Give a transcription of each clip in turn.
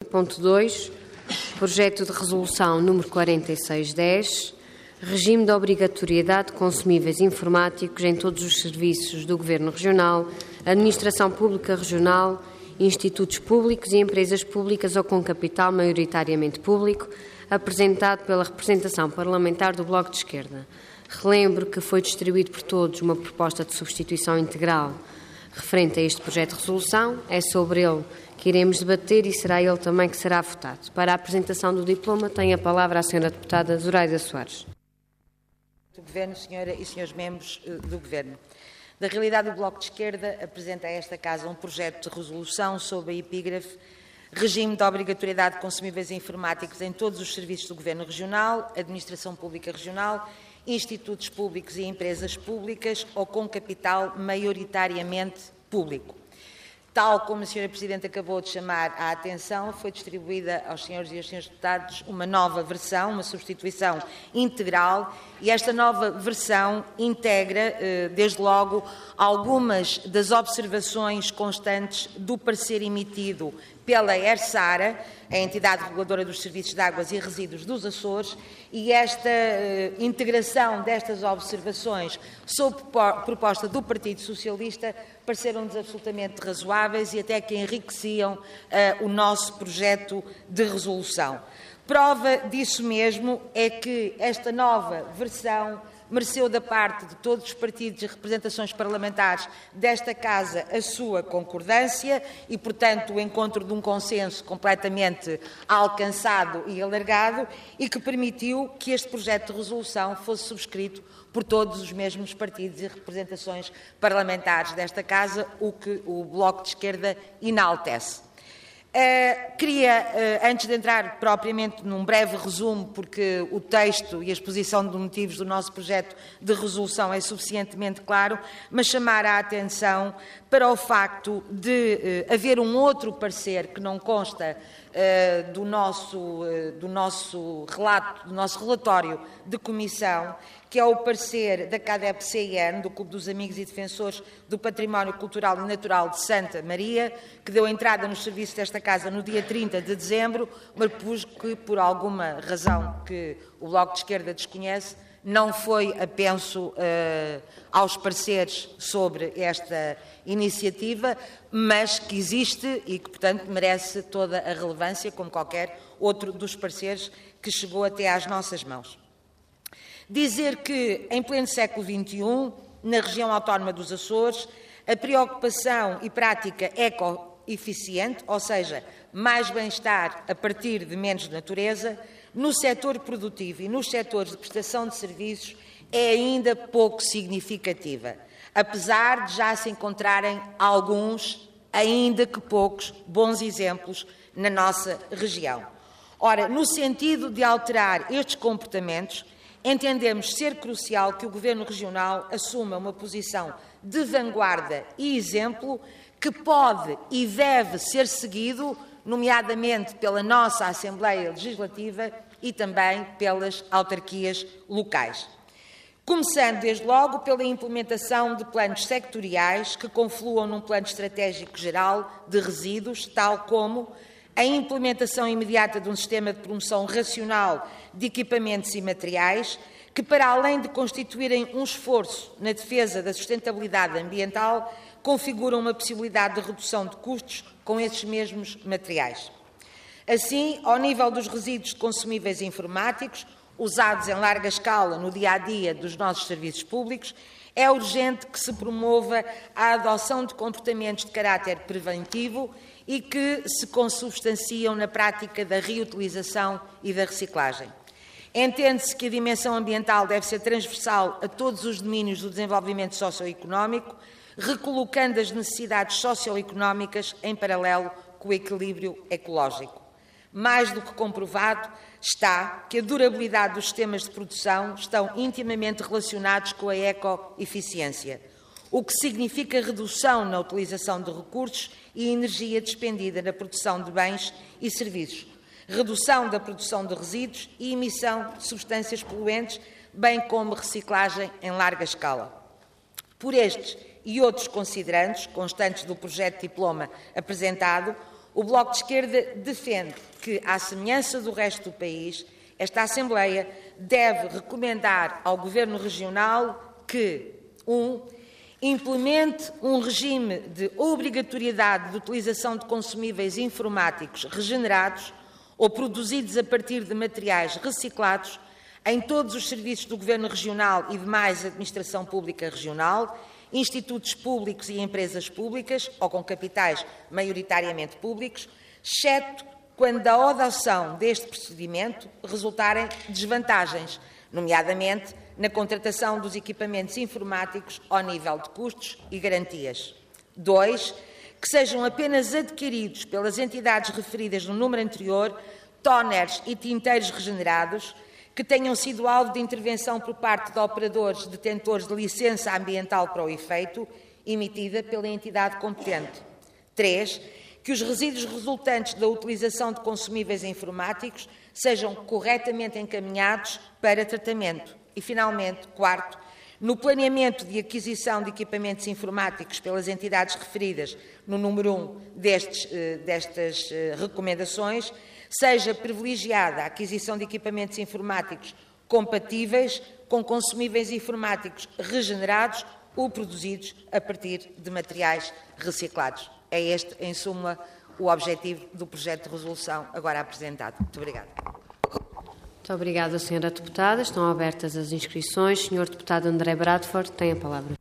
Ponto 2. Projeto de Resolução número 4610. Regime de obrigatoriedade de consumíveis informáticos em todos os serviços do Governo Regional, Administração Pública Regional, institutos públicos e empresas públicas ou com capital maioritariamente público, apresentado pela representação parlamentar do Bloco de Esquerda. Relembro que foi distribuído por todos uma proposta de substituição integral referente a este projeto de resolução. É sobre ele que iremos debater e será ele também que será votado. Para a apresentação do diploma, tem a palavra a Sra. Deputada Zoraida Soares. Do Governo, Senhora e Senhores Membros do Governo. Da realidade, o Bloco de Esquerda apresenta a esta Casa um projeto de resolução sob a epígrafe Regime de obrigatoriedade de consumíveis informáticos em todos os serviços do Governo Regional, Administração Pública Regional, institutos públicos e empresas públicas ou com capital maioritariamente público. Tal como a Sra. Presidente acabou de chamar a atenção, foi distribuída aos senhores e às senhoras deputados uma nova versão, uma substituição integral, e esta nova versão integra, desde logo, algumas das observações constantes do parecer emitido pela ERSARA, a Entidade Reguladora dos Serviços de Águas e Resíduos dos Açores, e esta integração destas observações sob proposta do Partido Socialista pareceram-nos absolutamente razoáveis e até que enriqueciam o nosso projeto de resolução. Prova disso mesmo é que esta nova versão mereceu da parte de todos os partidos e representações parlamentares desta Casa a sua concordância e, portanto, o encontro de um consenso completamente alcançado e alargado e que permitiu que este projeto de resolução fosse subscrito por todos os mesmos partidos e representações parlamentares desta Casa, o que o Bloco de Esquerda enaltece. Queria, antes de entrar propriamente num breve resumo, porque o texto e a exposição de motivos do nosso projeto de resolução é suficientemente claro, mas chamar a atenção para o facto de haver um outro parecer que não consta do nosso relatório de comissão, que é o parecer da CADEP-CIN, do Clube dos Amigos e Defensores do Património Cultural e Natural de Santa Maria, que deu entrada nos serviços desta Casa no dia 30 de dezembro, mas que, por alguma razão que o Bloco de Esquerda desconhece, não foi apenso aos pareceres sobre esta iniciativa, mas que existe e que, portanto, merece toda a relevância, como qualquer outro dos pareceres que chegou até às nossas mãos. Dizer que, em pleno século XXI, na região autónoma dos Açores, a preocupação e prática eco-eficiente, ou seja, mais bem-estar a partir de menos natureza, no setor produtivo e nos setores de prestação de serviços, é ainda pouco significativa, apesar de já se encontrarem alguns, ainda que poucos, bons exemplos na nossa região. Ora, no sentido de alterar estes comportamentos, entendemos ser crucial que o Governo Regional assuma uma posição de vanguarda e exemplo que pode e deve ser seguido, nomeadamente pela nossa Assembleia Legislativa e também pelas autarquias locais. Começando, desde logo, pela implementação de planos sectoriais que confluam num plano estratégico geral de resíduos, tal como a implementação imediata de um sistema de promoção racional de equipamentos e materiais que, para além de constituírem um esforço na defesa da sustentabilidade ambiental, configuram uma possibilidade de redução de custos com esses mesmos materiais. Assim, ao nível dos resíduos de consumíveis informáticos, usados em larga escala no dia-a-dia dos nossos serviços públicos, é urgente que se promova a adoção de comportamentos de caráter preventivo e que se consubstanciam na prática da reutilização e da reciclagem. Entende-se que a dimensão ambiental deve ser transversal a todos os domínios do desenvolvimento socioeconómico, recolocando as necessidades socioeconómicas em paralelo com o equilíbrio ecológico. Mais do que comprovado está que a durabilidade dos sistemas de produção estão intimamente relacionados com a ecoeficiência, o que significa redução na utilização de recursos e energia despendida na produção de bens e serviços, redução da produção de resíduos e emissão de substâncias poluentes, bem como reciclagem em larga escala. Por estes e outros considerandos, constantes do projeto de diploma apresentado, o Bloco de Esquerda defende que, à semelhança do resto do país, esta Assembleia deve recomendar ao Governo Regional que, implemente um regime de obrigatoriedade de utilização de consumíveis informáticos regenerados ou produzidos a partir de materiais reciclados em todos os serviços do Governo Regional e demais administração pública regional, institutos públicos e empresas públicas ou com capitais maioritariamente públicos, exceto quando da adoção deste procedimento resultarem desvantagens, nomeadamente na contratação dos equipamentos informáticos ao nível de custos e garantias. 2. Que sejam apenas adquiridos pelas entidades referidas no número anterior tóneres e tinteiros regenerados que tenham sido alvo de intervenção por parte de operadores detentores de licença ambiental para o efeito, emitida pela entidade competente. 3. Que os resíduos resultantes da utilização de consumíveis informáticos sejam corretamente encaminhados para tratamento. E, finalmente, 4. No planeamento de aquisição de equipamentos informáticos pelas entidades referidas no número 1 destas recomendações, seja privilegiada a aquisição de equipamentos informáticos compatíveis com consumíveis informáticos regenerados ou produzidos a partir de materiais reciclados. É este, em suma, o objetivo do projeto de resolução agora apresentado. Muito obrigada. Muito obrigada, Sra. Deputada. Estão abertas as inscrições. Sr. Deputado André Bradford, tem a palavra.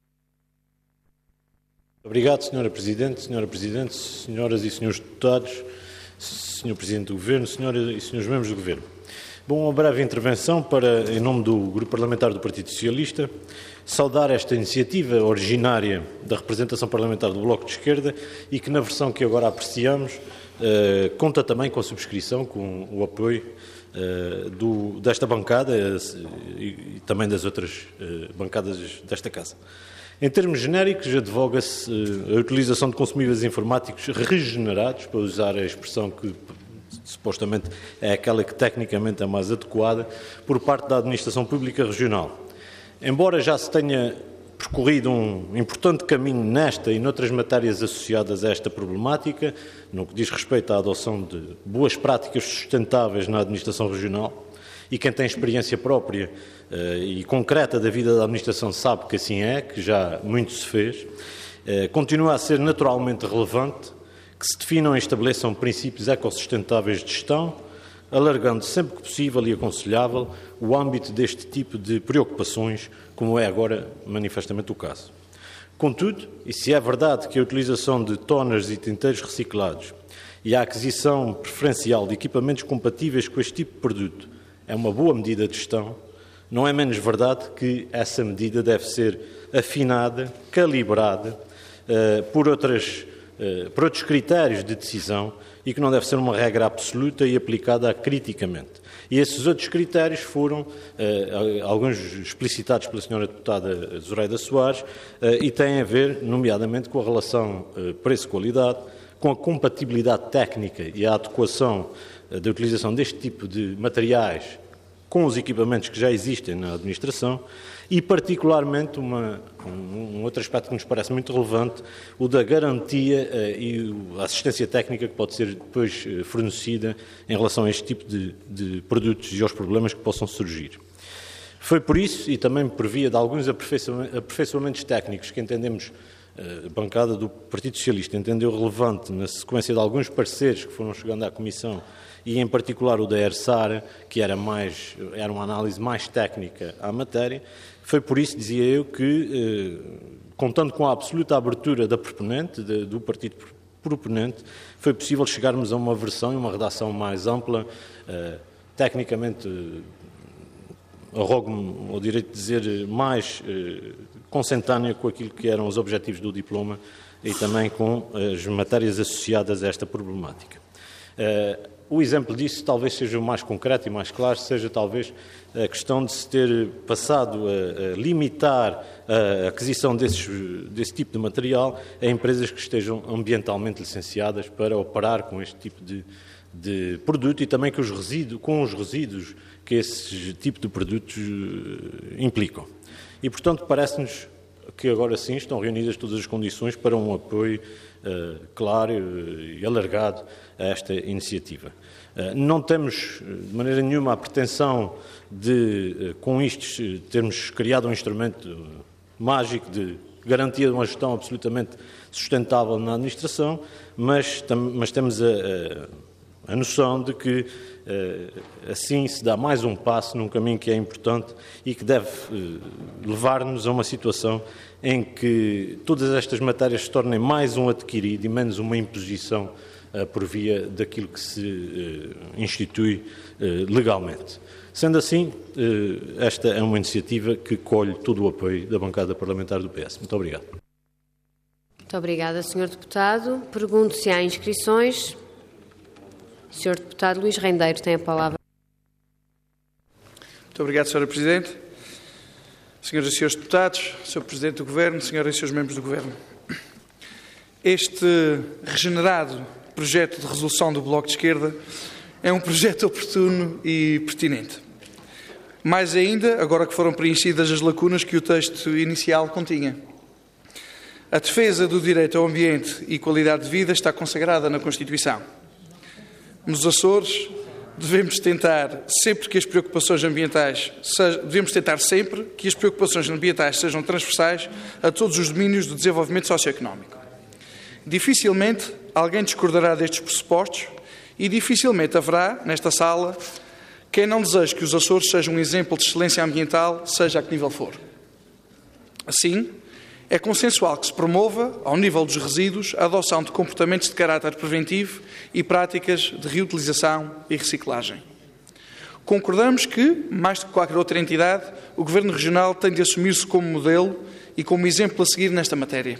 Obrigado, Sra. Presidente. Sra. Presidente, senhoras e senhores deputados, Sr. Presidente do Governo, senhoras e senhores membros do Governo. Bom, uma breve intervenção para, em nome do Grupo Parlamentar do Partido Socialista, saudar esta iniciativa originária da representação parlamentar do Bloco de Esquerda e que, na versão que agora apreciamos, conta também com a subscrição, com o apoio desta bancada e também das outras bancadas desta Casa. Em termos genéricos, advoga-se a utilização de consumíveis informáticos regenerados, para usar a expressão que supostamente é aquela que tecnicamente é mais adequada, por parte da Administração Pública Regional. Embora já se tenha percorrido um importante caminho nesta e noutras matérias associadas a esta problemática, no que diz respeito à adoção de boas práticas sustentáveis na administração regional, e quem tem experiência própria e concreta da vida da administração sabe que assim é, que já muito se fez, continua a ser naturalmente relevante que se definam e estabeleçam princípios ecossustentáveis de gestão, alargando sempre que possível e aconselhável o âmbito deste tipo de preocupações, como é agora manifestamente o caso. Contudo, e se é verdade que a utilização de tóneres e tinteiros reciclados e a aquisição preferencial de equipamentos compatíveis com este tipo de produto é uma boa medida de gestão, não é menos verdade que essa medida deve ser afinada, calibrada por outros critérios de decisão e que não deve ser uma regra absoluta e aplicada criticamente. E esses outros critérios foram, alguns explicitados pela Sra. Deputada Zoraida Soares, e têm a ver, nomeadamente, com a relação preço-qualidade, com a compatibilidade técnica e a adequação da utilização deste tipo de materiais com os equipamentos que já existem na administração e, particularmente, um outro aspecto que nos parece muito relevante, o da garantia e a assistência técnica que pode ser depois fornecida em relação a este tipo de produtos e aos problemas que possam surgir. Foi por isso, e também por via de alguns aperfeiçoamentos técnicos que entendemos, a bancada do Partido Socialista entendeu relevante na sequência de alguns pareceres que foram chegando à Comissão e, em particular, o da ERSAR, que era uma análise mais técnica à matéria. Foi por isso, dizia eu, que, contando com a absoluta abertura da proponente, do partido proponente, foi possível chegarmos a uma versão e uma redação mais ampla, tecnicamente, arrogo-me o direito de dizer, mais consentânea com aquilo que eram os objetivos do diploma e também com as matérias associadas a esta problemática. O exemplo disso talvez seja o mais concreto e mais claro, seja talvez a questão de se ter passado a limitar a aquisição desse tipo de material a empresas que estejam ambientalmente licenciadas para operar com este tipo de produto e também com os resíduos que esse tipo de produtos implicam. E, portanto, parece-nos que agora sim estão reunidas todas as condições para um apoio claro e alargado a esta iniciativa. Não temos, de maneira nenhuma, a pretensão de, com isto, termos criado um instrumento mágico de garantia de uma gestão absolutamente sustentável na administração, mas temos a noção de que assim se dá mais um passo num caminho que é importante e que deve levar-nos a uma situação em que todas estas matérias se tornem mais um adquirido e menos uma imposição por via daquilo que se institui legalmente. Sendo assim, esta é uma iniciativa que colhe todo o apoio da bancada parlamentar do PS. Muito obrigado. Muito obrigada, Sr. Deputado. Pergunto se há inscrições. Sr. Deputado Luís Rendeiro tem a palavra. Muito obrigado, Sra. Presidente. Senhoras e Srs. Deputados, Sr. Presidente do Governo, Senhoras e Srs. Membros do Governo. Este regenerado projeto de resolução do Bloco de Esquerda é um projeto oportuno e pertinente. Mais ainda, agora que foram preenchidas as lacunas que o texto inicial continha. A defesa do direito ao ambiente e qualidade de vida está consagrada na Constituição. Nos Açores, devemos tentar sempre que as preocupações ambientais sejam transversais a todos os domínios do desenvolvimento socioeconómico. Dificilmente alguém discordará destes pressupostos e dificilmente haverá, nesta sala, quem não deseje que os Açores sejam um exemplo de excelência ambiental, seja a que nível for. Assim, é consensual que se promova, ao nível dos resíduos, a adoção de comportamentos de caráter preventivo e práticas de reutilização e reciclagem. Concordamos que, mais do que qualquer outra entidade, o Governo Regional tem de assumir-se como modelo e como exemplo a seguir nesta matéria.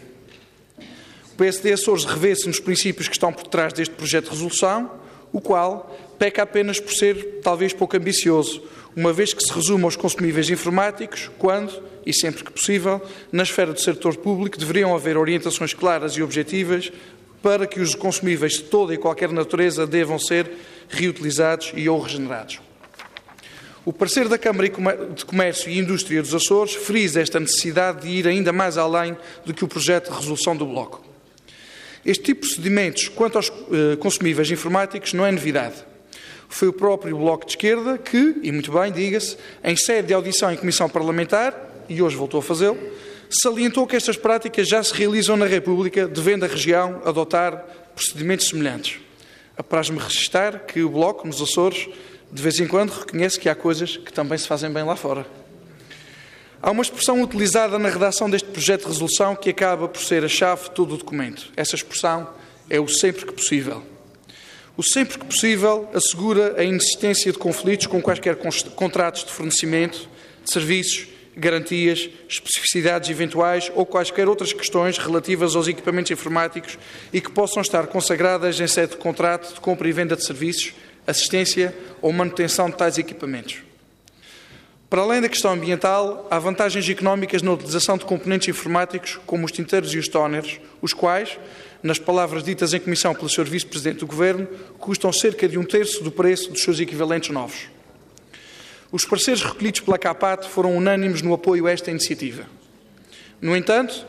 O PSD Açores revê-se nos princípios que estão por trás deste projeto de resolução, o qual peca apenas por ser talvez pouco ambicioso, uma vez que se resume aos consumíveis informáticos, quando, e sempre que possível, na esfera do setor público deveriam haver orientações claras e objetivas para que os consumíveis de toda e qualquer natureza devam ser reutilizados e ou regenerados. O parecer da Câmara de Comércio e Indústria dos Açores frisa esta necessidade de ir ainda mais além do que o projeto de resolução do Bloco. Este tipo de procedimentos quanto aos consumíveis informáticos não é novidade. Foi o próprio Bloco de Esquerda que, e muito bem, diga-se, em sede de audição em comissão parlamentar, e hoje voltou a fazê-lo, salientou que estas práticas já se realizam na República, devendo a região adotar procedimentos semelhantes. Apraz-me registrar que o Bloco, nos Açores, de vez em quando reconhece que há coisas que também se fazem bem lá fora. Há uma expressão utilizada na redação deste projeto de resolução que acaba por ser a chave de todo o documento. Essa expressão é o sempre que possível. O sempre que possível assegura a inexistência de conflitos com quaisquer contratos de fornecimento, de serviços, garantias, especificidades eventuais ou quaisquer outras questões relativas aos equipamentos informáticos e que possam estar consagradas em sede de contrato de compra e venda de serviços, assistência ou manutenção de tais equipamentos. Para além da questão ambiental, há vantagens económicas na utilização de componentes informáticos como os tinteiros e os tóneres, os quais, nas palavras ditas em comissão pelo Sr. Vice-Presidente do Governo, custam cerca de 1/3 do preço dos seus equivalentes novos. Os pareceres recolhidos pela CAPAT foram unânimes no apoio a esta iniciativa. No entanto,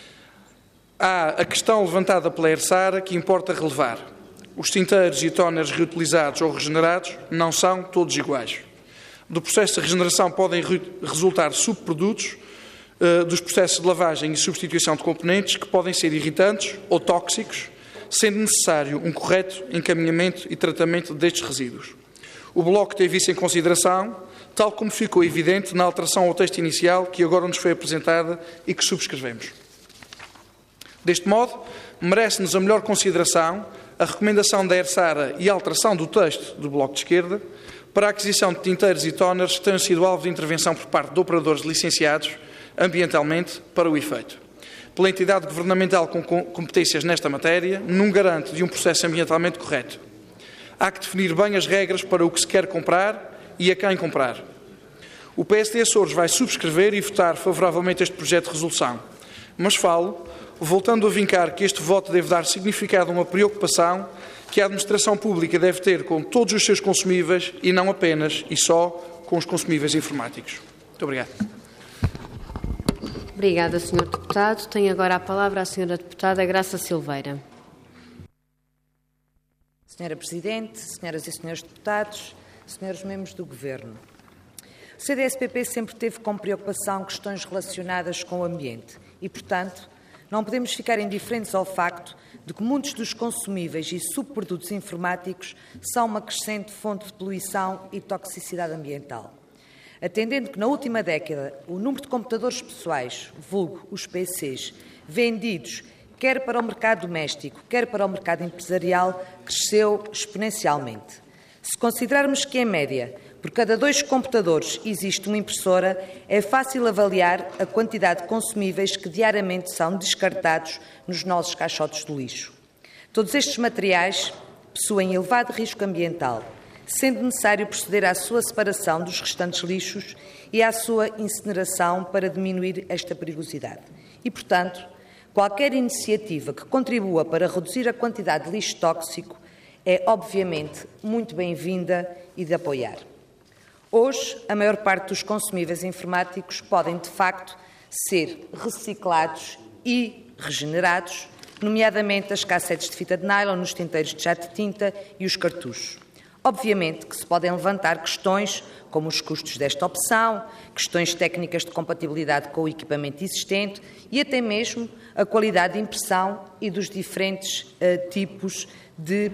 há a questão levantada pela ERSARA que importa relevar. Os tinteiros e tóneres reutilizados ou regenerados não são todos iguais. Do processo de regeneração podem resultar subprodutos dos processos de lavagem e substituição de componentes que podem ser irritantes ou tóxicos, sendo necessário um correto encaminhamento e tratamento destes resíduos. O Bloco teve isso em consideração, tal como ficou evidente na alteração ao texto inicial que agora nos foi apresentada e que subscrevemos. Deste modo, merece-nos a melhor consideração a recomendação da ERSARA e a alteração do texto do Bloco de Esquerda para a aquisição de tinteiros e tóneres que tenham sido alvo de intervenção por parte de operadores licenciados ambientalmente para o efeito. Pela entidade governamental com competências nesta matéria, num garante de um processo ambientalmente correto. Há que definir bem as regras para o que se quer comprar e a quem comprar. O PSD Açores vai subscrever e votar favoravelmente este projeto de resolução, mas falo, voltando a vincar que este voto deve dar significado a uma preocupação que a administração pública deve ter com todos os seus consumíveis e não apenas e só com os consumíveis informáticos. Muito obrigado. Obrigada, Sr. Deputado. Tem agora a palavra a Sra. Deputada Graça Silveira. Sra. Presidente, Senhoras e Senhores Deputados, Senhores Membros do Governo. O CDS-PP sempre teve como preocupação questões relacionadas com o ambiente e, portanto, não podemos ficar indiferentes ao facto de que muitos dos consumíveis e subprodutos informáticos são uma crescente fonte de poluição e toxicidade ambiental. Atendendo que na última década o número de computadores pessoais, vulgo os PCs, vendidos quer para o mercado doméstico, quer para o mercado empresarial, cresceu exponencialmente. Se considerarmos que, em média, por cada 2 computadores existe uma impressora, é fácil avaliar a quantidade de consumíveis que diariamente são descartados nos nossos caixotes de lixo. Todos estes materiais possuem elevado risco ambiental, sendo necessário proceder à sua separação dos restantes lixos e à sua incineração para diminuir esta perigosidade. E, portanto, qualquer iniciativa que contribua para reduzir a quantidade de lixo tóxico é, obviamente, muito bem-vinda e de apoiar. Hoje, a maior parte dos consumíveis informáticos podem, de facto, ser reciclados e regenerados, nomeadamente as cassetes de fita de nylon, os tinteiros de jato de tinta e os cartuchos. Obviamente que se podem levantar questões como os custos desta opção, questões técnicas de compatibilidade com o equipamento existente e até mesmo a qualidade de impressão e dos diferentes tipos de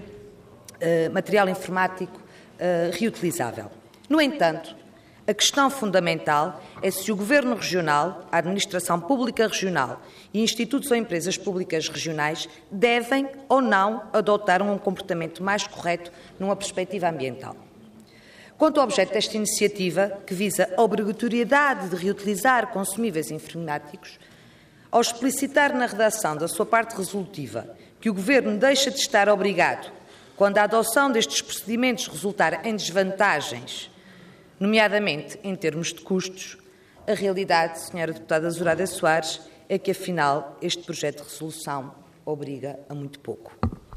material informático reutilizável. No entanto, a questão fundamental é se o Governo Regional, a Administração Pública Regional e institutos ou empresas públicas regionais devem ou não adotar um comportamento mais correto numa perspectiva ambiental. Quanto ao objeto desta iniciativa, que visa a obrigatoriedade de reutilizar consumíveis informáticos, ao explicitar na redação da sua parte resolutiva que o Governo deixa de estar obrigado, quando a adoção destes procedimentos resultar em desvantagens, nomeadamente em termos de custos, a realidade, Sra. Deputada Zoraida Soares, é que, afinal, este projeto de resolução obriga a muito pouco.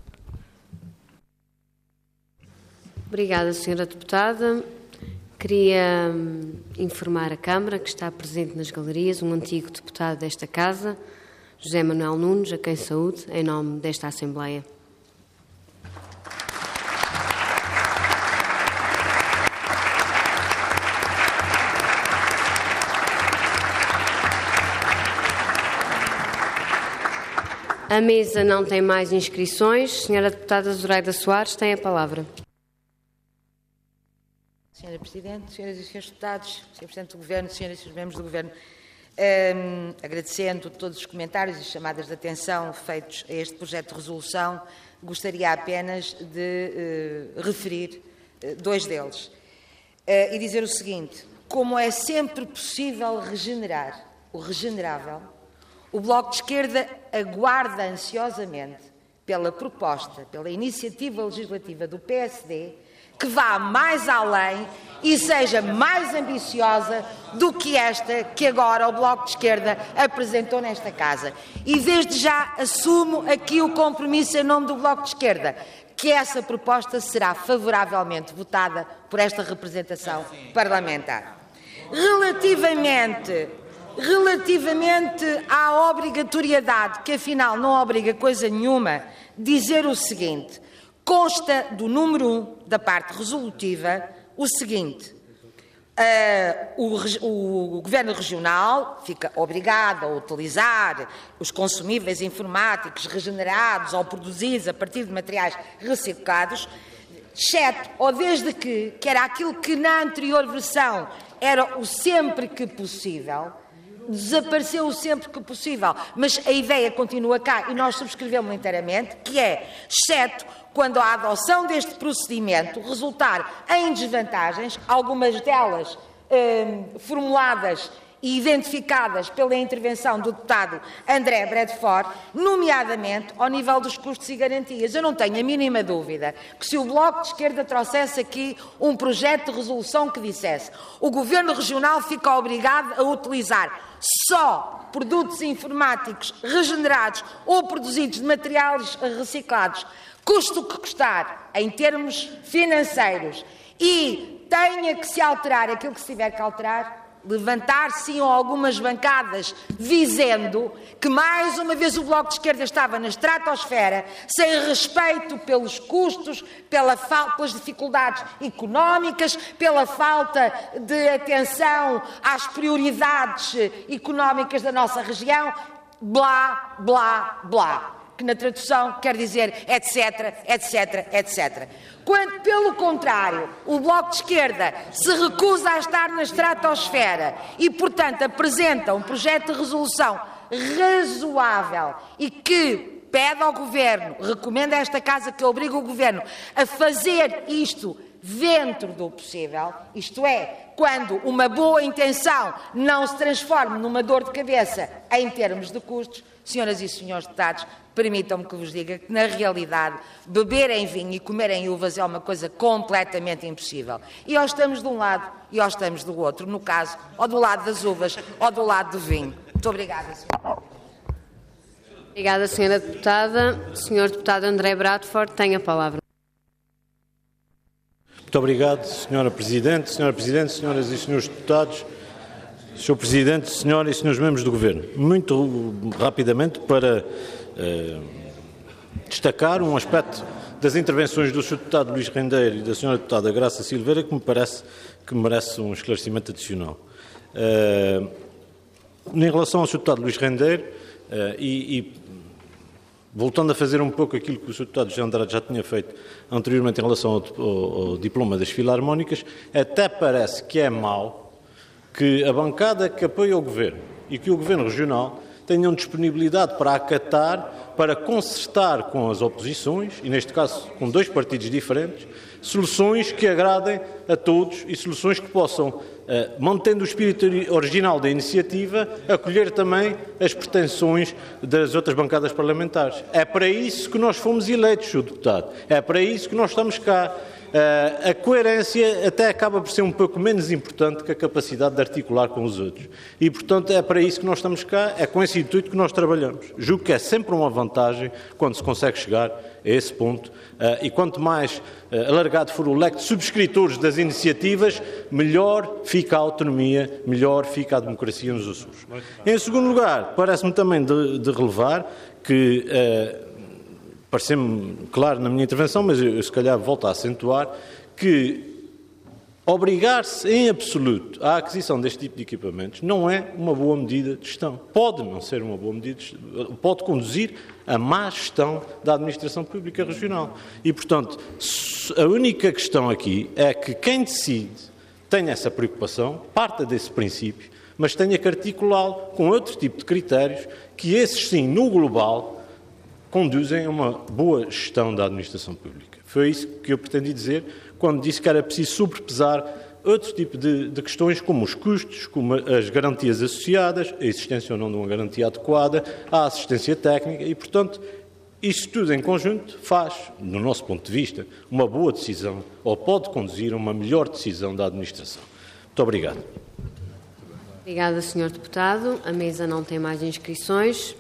Obrigada, Sra. Deputada. Queria informar a Câmara que está presente nas galerias um antigo deputado desta Casa, José Manuel Nunes, a quem saúde, em nome desta Assembleia. A mesa não tem mais inscrições. Senhora Deputada Zoraida Soares tem a palavra. Senhora Presidente, Senhoras e Senhores Deputados, Sr. Presidente do Governo, Senhoras e Senhores Membros do Governo, agradecendo todos os comentários e chamadas de atenção feitos a este projeto de resolução, gostaria apenas de referir 2 deles e dizer o seguinte: como é sempre possível regenerar o regenerável, o Bloco de Esquerda aguarda ansiosamente pela proposta, pela iniciativa legislativa do PSD, que vá mais além e seja mais ambiciosa do que esta que agora o Bloco de Esquerda apresentou nesta Casa. E desde já assumo aqui o compromisso em nome do Bloco de Esquerda, que essa proposta será favoravelmente votada por esta representação parlamentar. Relativamente à obrigatoriedade, que afinal não obriga coisa nenhuma, dizer o seguinte: consta do número 1 da parte resolutiva o seguinte: o Governo Regional fica obrigado a utilizar os consumíveis informáticos regenerados ou produzidos a partir de materiais reciclados, exceto ou desde que era aquilo que na anterior versão era o sempre que possível, desapareceu o sempre que possível, mas a ideia continua cá e nós subscrevemos inteiramente, que é, exceto quando a adoção deste procedimento resultar em desvantagens, algumas delas formuladas e identificadas pela intervenção do deputado André Bradford, nomeadamente ao nível dos custos e garantias. Eu não tenho a mínima dúvida que se o Bloco de Esquerda trouxesse aqui um projeto de resolução que dissesse o Governo Regional fica obrigado a utilizar só produtos informáticos regenerados ou produzidos de materiais reciclados, custe o que custar em termos financeiros, e tenha que se alterar aquilo que se tiver que alterar, levantar sim algumas bancadas dizendo que mais uma vez o Bloco de Esquerda estava na estratosfera, sem respeito pelos custos, pelas dificuldades económicas, pela falta de atenção às prioridades económicas da nossa região, blá, blá, blá. Que na tradução quer dizer etc, etc, etc. Quando, pelo contrário, o Bloco de Esquerda se recusa a estar na estratosfera e, portanto, apresenta um projeto de resolução razoável e que pede ao Governo, recomenda a esta Casa que obriga o Governo a fazer isto dentro do possível, isto é, quando uma boa intenção não se transforme numa dor de cabeça em termos de custos, senhoras e senhores deputados, permitam-me que vos diga que, na realidade, beberem vinho e comerem uvas é uma coisa completamente impossível. E ou estamos de um lado e ou estamos do outro, no caso, ou do lado das uvas ou do lado do vinho. Muito obrigada, senhora. Obrigada, senhora deputada. Senhor deputado André Bradford, tem a palavra. Muito obrigado, senhora Presidente, senhoras e senhores deputados, Sr. Presidente, senhoras e senhores membros do Governo. Muito rapidamente para destacar um aspecto das intervenções do Sr. Deputado Luís Rendeiro e da Sra. Deputada Graça Silveira que me parece que merece um esclarecimento adicional. Em relação ao Sr. Deputado Luís Rendeiro voltando a fazer um pouco aquilo que o Sr. Deputado José Andrade já tinha feito anteriormente em relação ao diploma das filarmónicas, até parece que é mau que a bancada que apoia o Governo e que o Governo Regional tenham disponibilidade para acatar, para concertar com as oposições, e neste caso com dois partidos diferentes, soluções que agradem a todos e soluções que possam, mantendo o espírito original da iniciativa, acolher também as pretensões das outras bancadas parlamentares. É para isso que nós fomos eleitos, Sr. Deputado. É para isso que nós estamos cá. A coerência até acaba por ser um pouco menos importante que a capacidade de articular com os outros. E, portanto, é para isso que nós estamos cá, é com esse intuito que nós trabalhamos. Julgo que é sempre uma vantagem quando se consegue chegar a esse ponto e quanto mais alargado for o leque de subscritores das iniciativas, melhor fica a autonomia, melhor fica a democracia nos Açores. Em segundo lugar, parece-me também de relevar que pareceu-me claro na minha intervenção, mas eu se calhar volto a acentuar, que obrigar-se em absoluto à aquisição deste tipo de equipamentos não é uma boa medida de gestão. Pode não ser uma boa medida de gestão, pode conduzir a má gestão da administração pública regional. E, portanto, a única questão aqui é que quem decide tenha essa preocupação, parta desse princípio, mas tenha que articulá-lo com outro tipo de critérios que esses sim, no global, conduzem a uma boa gestão da administração pública. Foi isso que eu pretendi dizer quando disse que era preciso sobrepesar outro tipo de questões, como os custos, como as garantias associadas, a existência ou não de uma garantia adequada, a assistência técnica e, portanto, isto tudo em conjunto faz, no nosso ponto de vista, uma boa decisão ou pode conduzir a uma melhor decisão da administração. Muito obrigado. Obrigada, Sr. Deputado. A mesa não tem mais inscrições.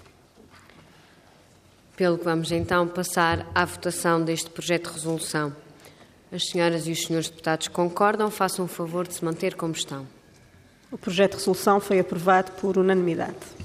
Pelo que vamos então passar à votação deste projeto de resolução. As senhoras e os senhores deputados concordam, façam o favor de se manter como estão. O projeto de resolução foi aprovado por unanimidade.